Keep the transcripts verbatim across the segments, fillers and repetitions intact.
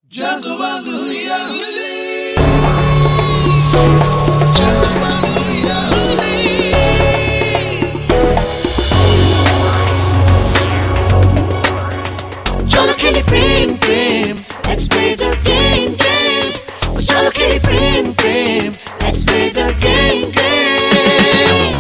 Jungle Wangu Yahoo! Jungle Wangu Yahoo! Cholo Kelly Prem Prem, let's play the game game. Cholo Kelly Prem Prem, let's play the game game.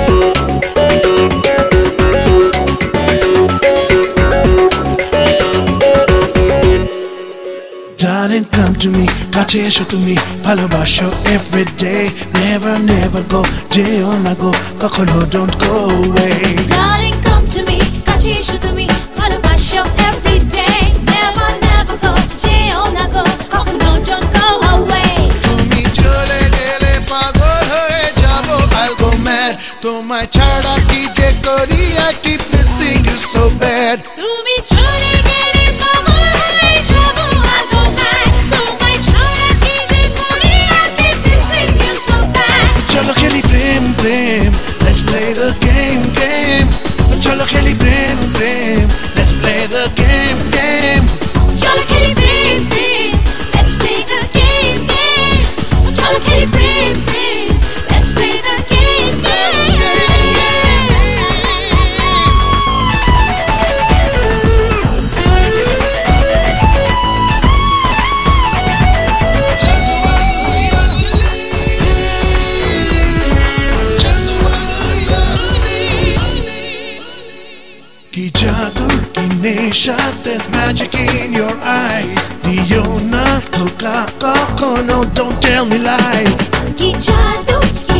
Darling, come to me, কাছে এসো তুমি, ভালোবাসো every day, never never go, যেও না গো, কখনো don't go away. Darling, come to me, কাছে এসো তুমি, ভালোবাসো every day, never never go, যেও না গো, কখনো don't go away. তুমি চলে গেলে পাগল হয়ে যাবো, I'll go mad, তোমায় ছাড়া কি যে করি, I keep missing you so bad. তুমি চলে গেলে পাগল হয়ে যাবো, I'll go mad, তোমায় ছাড়া কি যে করি, I keep missing you so bad. Cholo Kelly Prem Prem, let's play the game game. Cholo Kelly Prem Prem, let's play the game game. Cholo Kelly Prem Prem, let's play the game game. Cholo Kelly Prem Prem, let's play the game Ki jadoo, ki nesha, there's magic in your eyes. Diyo na toka kono, don't tell me lies. Ki jadoo,